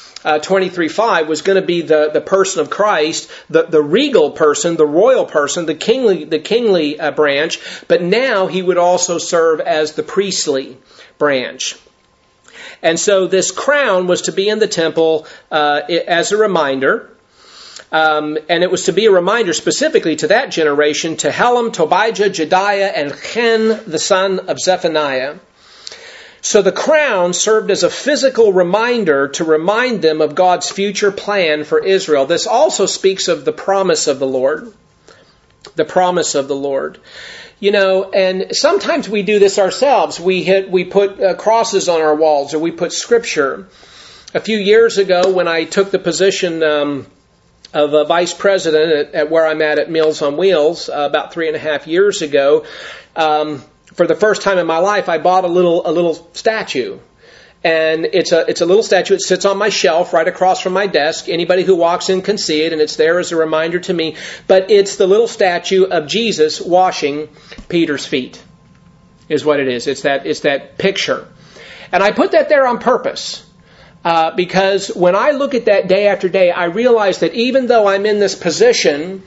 23:5, was going to be the person of Christ, the regal person, the royal person, the kingly branch, but now he would also serve as the priestly branch. And so this crown was to be in the temple as a reminder. And it was to be a reminder specifically to that generation, to Helem, Tobijah, Jedaiah, and Chen, the son of Zephaniah. So the crown served as a physical reminder to remind them of God's future plan for Israel. This also speaks of the promise of the Lord. The promise of the Lord. You know, and sometimes we do this ourselves. We put crosses on our walls, or we put scripture. A few years ago, when I took the position of a vice president at where I'm at Meals on Wheels, about 3.5 years ago, for the first time in my life, I bought a little statue. And it's a little statue. It sits on my shelf right across from my desk. Anybody who walks in can see it, and it's there as a reminder to me. But it's the little statue of Jesus washing Peter's feet, is what it is. It's that picture. And I put that there on purpose. Because when I look at that day after day, I realize that even though I'm in this position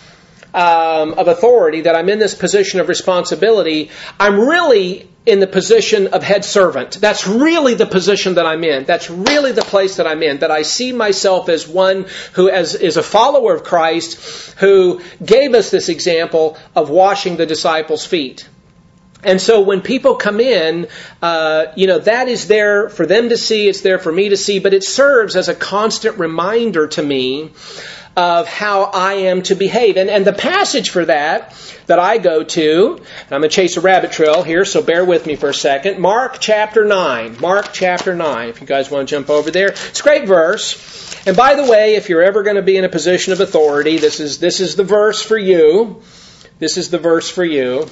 of authority, that I'm in this position of responsibility, I'm really in the position of head servant. That's really the position that I'm in. That's really the place that I'm in. That I see myself as one who is a follower of Christ, who gave us this example of washing the disciples' feet. And so when people come in, that is there for them to see, it's there for me to see, but it serves as a constant reminder to me of how I am to behave. And the passage for that I go to, and I'm going to chase a rabbit trail here, so bear with me for a second. Mark chapter 9. Mark chapter 9, if you guys want to jump over there. It's a great verse. And by the way, if you're ever going to be in a position of authority, this is the verse for you. This is the verse for you.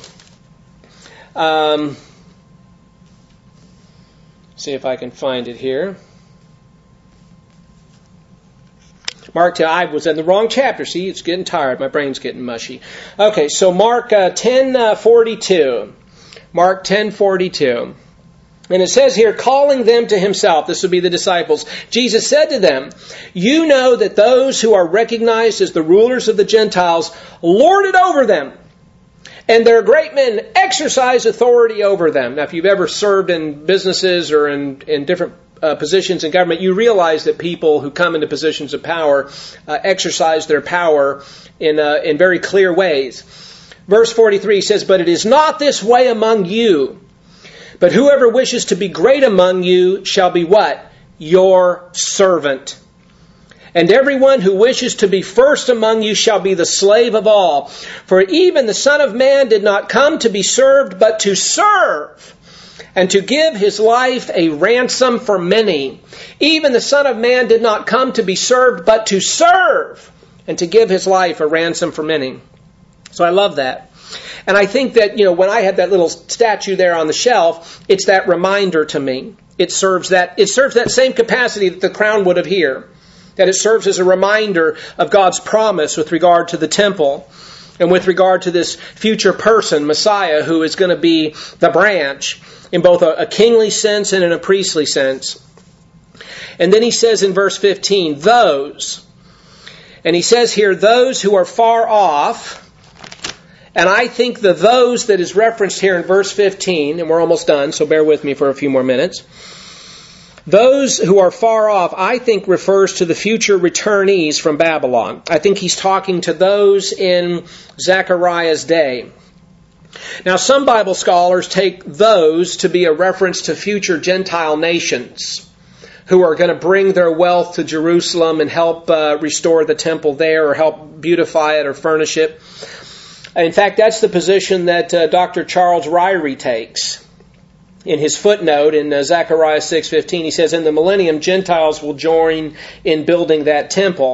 See if I can find it here. Mark 10, I was in the wrong chapter. See, it's getting tired. My brain's getting mushy. Okay, so Mark 10:42. Mark 10:42. And it says here, calling them to himself, this would be the disciples, Jesus said to them, "You know that those who are recognized as the rulers of the Gentiles lord it over them, and their great men exercise authority over them." Now, if you've ever served in businesses or in different positions in government, you realize that people who come into positions of power exercise their power in very clear ways. Verse 43 says, "But it is not this way among you. But whoever wishes to be great among you shall be" what? "Your servant. And everyone who wishes to be first among you shall be the slave of all. For even the Son of Man did not come to be served, but to serve, and to give his life a ransom for many. Even the Son of Man did not come to be served, but to serve, and to give his life a ransom for many." So I love that. And I think that, when I had that little statue there on the shelf, it's that reminder to me. It serves that same capacity that the crown would have here. That it serves as a reminder of God's promise with regard to the temple and with regard to this future person, Messiah, who is going to be the branch in both a kingly sense and in a priestly sense. And then he says in verse 15, those. And he says here, those who are far off. And I think the those that is referenced here in verse 15, and we're almost done, so bear with me for a few more minutes. Those who are far off, I think, refers to the future returnees from Babylon. I think he's talking to those in Zechariah's day. Now, some Bible scholars take those to be a reference to future Gentile nations who are going to bring their wealth to Jerusalem and help restore the temple there or help beautify it or furnish it. In fact, that's the position that Dr. Charles Ryrie takes. In his footnote in Zechariah 6:15, he says, "In the millennium, Gentiles will join in building that temple."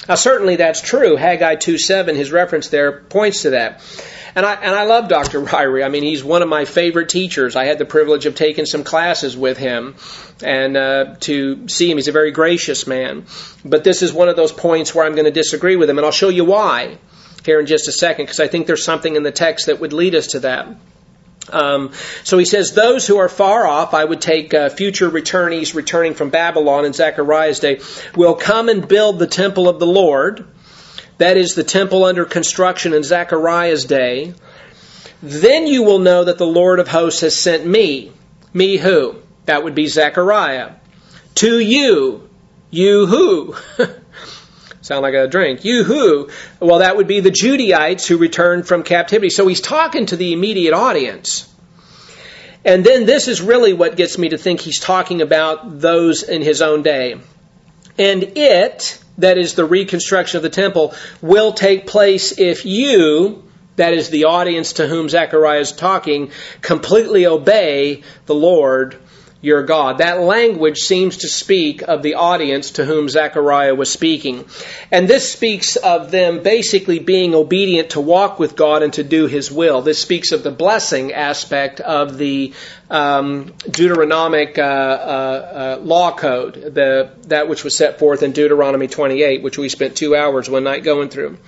Now, certainly that's true. Haggai 2:7, his reference there, points to that. And I love Dr. Ryrie. I mean, he's one of my favorite teachers. I had the privilege of taking some classes with him and to see him. He's a very gracious man. But this is one of those points where I'm going to disagree with him, and I'll show you why here in just a second, because I think there's something in the text that would lead us to that. So he says, those who are far off, I would take future returnees returning from Babylon in Zechariah's day, will come and build the temple of the Lord. That is the temple under construction in Zechariah's day. Then you will know that the Lord of hosts has sent me. Me who? That would be Zechariah. To you. You who? Sound like a drink. You who? Well, that would be the Judaites who returned from captivity. So he's talking to the immediate audience. And then this is really what gets me to think he's talking about those in his own day. And it, that is the reconstruction of the temple, will take place if you, that is the audience to whom Zechariah is talking, completely obey the Lord your God. That language seems to speak of the audience to whom Zechariah was speaking. And this speaks of them basically being obedient to walk with God and to do His will. This speaks of the blessing aspect of the Deuteronomic law code, that which was set forth in Deuteronomy 28, which we spent 2 hours one night going through.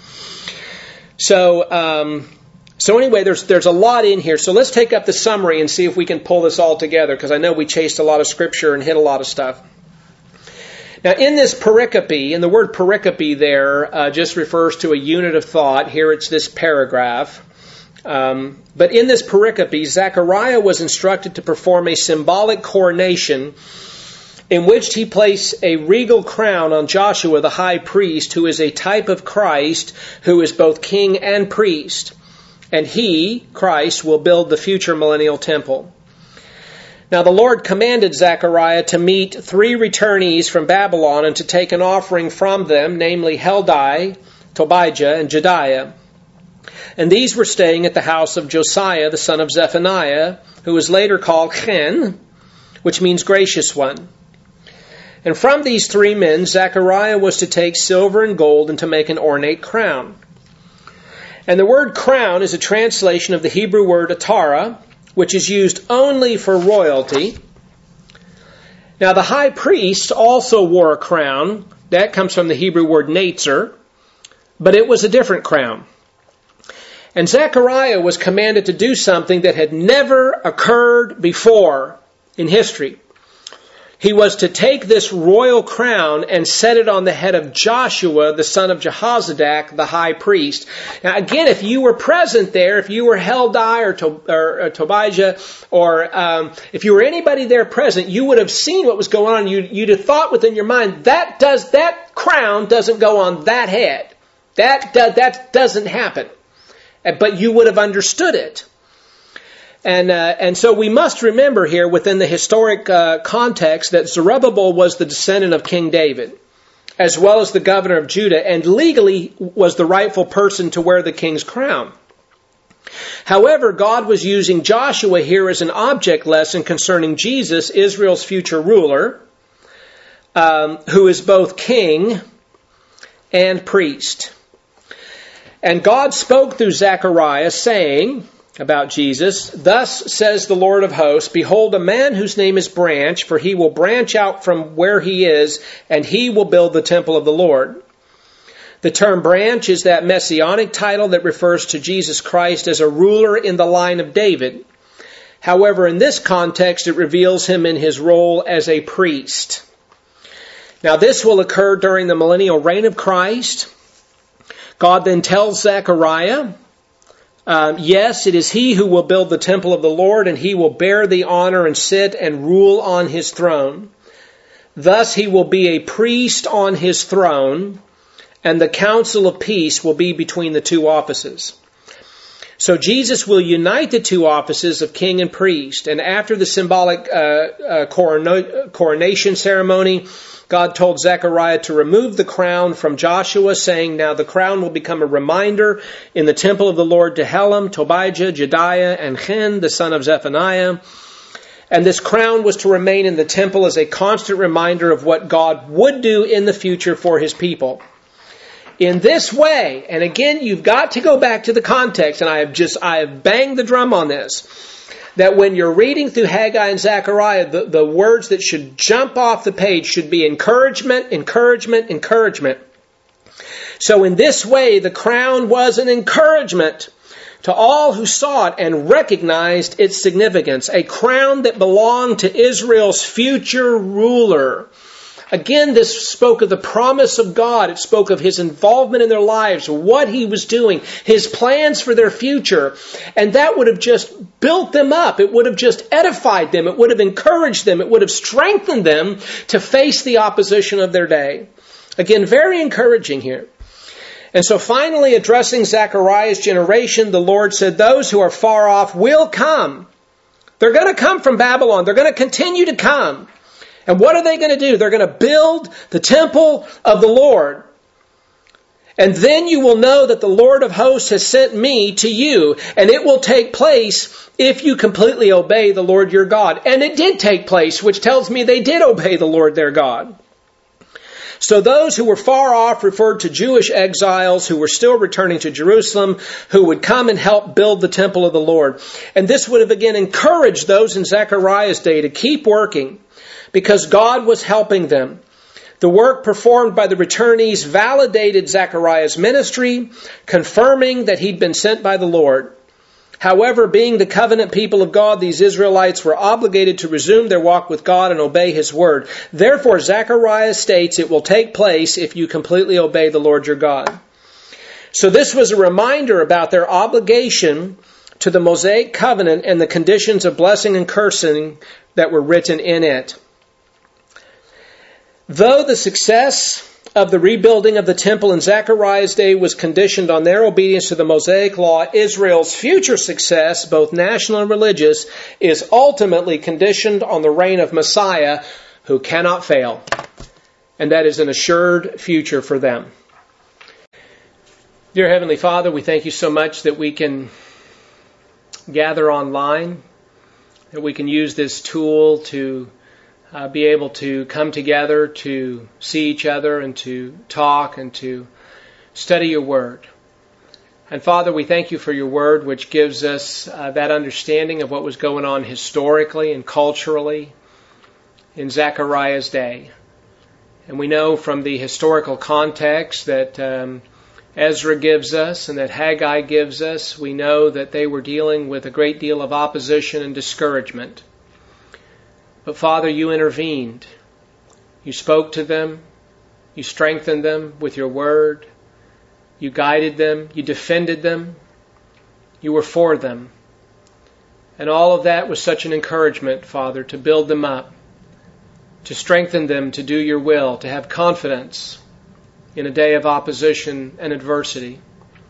So anyway, there's a lot in here. So let's take up the summary and see if we can pull this all together, because I know we chased a lot of scripture and hit a lot of stuff. Now, in this pericope, and the word pericope there just refers to a unit of thought. Here it's this paragraph. But in this pericope, Zechariah was instructed to perform a symbolic coronation in which he placed a regal crown on Joshua the high priest, who is a type of Christ, who is both king and priest. And he, Christ, will build the future millennial temple. Now the Lord commanded Zechariah to meet 3 returnees from Babylon and to take an offering from them, namely Heldai, Tobijah, and Jedaiah. And these were staying at the house of Josiah, the son of Zephaniah, who was later called Chen, which means gracious one. And from these 3 men, Zechariah was to take silver and gold and to make an ornate crown. And the word crown is a translation of the Hebrew word atara, which is used only for royalty. Now the high priest also wore a crown. That comes from the Hebrew word netzer, but it was a different crown. And Zechariah was commanded to do something that had never occurred before in history. He was to take this royal crown and set it on the head of Joshua, the son of Jehozadak, the high priest. Now again, if you were present there, if you were Heldai or Tobijah, or if you were anybody there present, you would have seen what was going on. You'd have thought within your mind, that crown doesn't go on that head. That doesn't happen. But you would have understood it. And so we must remember here within the historic context that Zerubbabel was the descendant of King David, as well as the governor of Judah, and legally was the rightful person to wear the king's crown. However, God was using Joshua here as an object lesson concerning Jesus, Israel's future ruler, who is both king and priest. And God spoke through Zechariah, saying about Jesus, "Thus says the Lord of hosts, behold, a man whose name is Branch, for he will branch out from where he is, and he will build the temple of the Lord." The term branch is that messianic title that refers to Jesus Christ as a ruler in the line of David. However, in this context, it reveals him in his role as a priest. Now, this will occur during the millennial reign of Christ. God then tells Zechariah, yes, it is he who will build the temple of the Lord, and he will bear the honor and sit and rule on his throne. Thus he will be a priest on his throne, and the council of peace will be between the 2 offices. So Jesus will unite the 2 offices of king and priest, and after the symbolic coronation ceremony, God told Zechariah to remove the crown from Joshua, saying, "Now the crown will become a reminder in the temple of the Lord to Helam, Tobijah, Jedaiah, and Chen, the son of Zephaniah." And this crown was to remain in the temple as a constant reminder of what God would do in the future for his people. In this way, and again, you've got to go back to the context, and I have banged the drum on this, that when you're reading through Haggai and Zechariah, the words that should jump off the page should be encouragement, encouragement, encouragement. So in this way, the crown was an encouragement to all who saw it and recognized its significance. A crown that belonged to Israel's future ruler. Again, this spoke of the promise of God. It spoke of His involvement in their lives, what He was doing, His plans for their future. And that would have just built them up. It would have just edified them. It would have encouraged them. It would have strengthened them to face the opposition of their day. Again, very encouraging here. And so finally, addressing Zechariah's generation, the Lord said, those who are far off will come. They're going to come from Babylon. They're going to continue to come. And what are they going to do? They're going to build the temple of the Lord. And then you will know that the Lord of hosts has sent me to you. And it will take place if you completely obey the Lord your God. And it did take place, which tells me they did obey the Lord their God. So those who were far off referred to Jewish exiles who were still returning to Jerusalem, who would come and help build the temple of the Lord. And this would have again encouraged those in Zechariah's day to keep working, because God was helping them. The work performed by the returnees validated Zechariah's ministry, confirming that he'd been sent by the Lord. However, being the covenant people of God, these Israelites were obligated to resume their walk with God and obey His word. Therefore, Zechariah states it will take place if you completely obey the Lord your God. So this was a reminder about their obligation to the Mosaic covenant and the conditions of blessing and cursing that were written in it. Though the success of the rebuilding of the temple in Zechariah's day was conditioned on their obedience to the Mosaic law, Israel's future success, both national and religious, is ultimately conditioned on the reign of Messiah, who cannot fail. And that is an assured future for them. Dear Heavenly Father, we thank you so much that we can gather online, that we can use this tool to be able to come together to see each other and to talk and to study your word. And Father, we thank you for your word, which gives us that understanding of what was going on historically and culturally in Zechariah's day. And we know from the historical context that Ezra gives us and that Haggai gives us, we know that they were dealing with a great deal of opposition and discouragement. But Father, you intervened. You spoke to them. You strengthened them with your word. You guided them. You defended them. You were for them. And all of that was such an encouragement, Father, to build them up, to strengthen them to do your will, to have confidence in a day of opposition and adversity.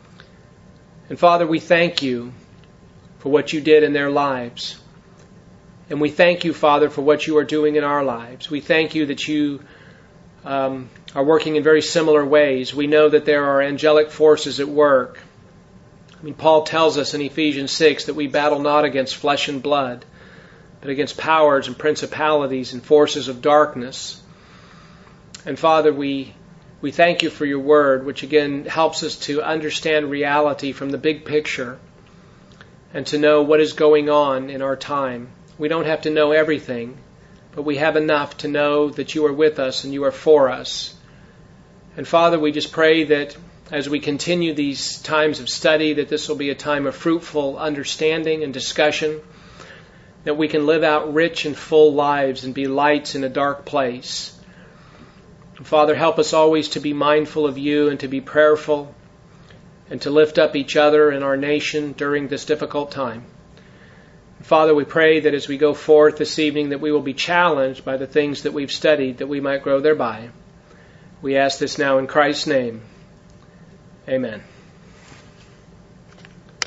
And Father, we thank you for what you did in their lives. And we thank you, Father, for what you are doing in our lives. We thank you that you are working in very similar ways. We know that there are angelic forces at work. Paul tells us in Ephesians 6 that we battle not against flesh and blood, but against powers and principalities and forces of darkness. And Father, we thank you for your word, which again helps us to understand reality from the big picture and to know what is going on in our time. We don't have to know everything, but we have enough to know that you are with us and you are for us. And Father, we just pray that as we continue these times of study, that this will be a time of fruitful understanding and discussion, that we can live out rich and full lives and be lights in a dark place. And Father, help us always to be mindful of you and to be prayerful and to lift up each other and our nation during this difficult time. Father, we pray that as we go forth this evening that we will be challenged by the things that we've studied, that we might grow thereby. We ask this now in Christ's name. Amen.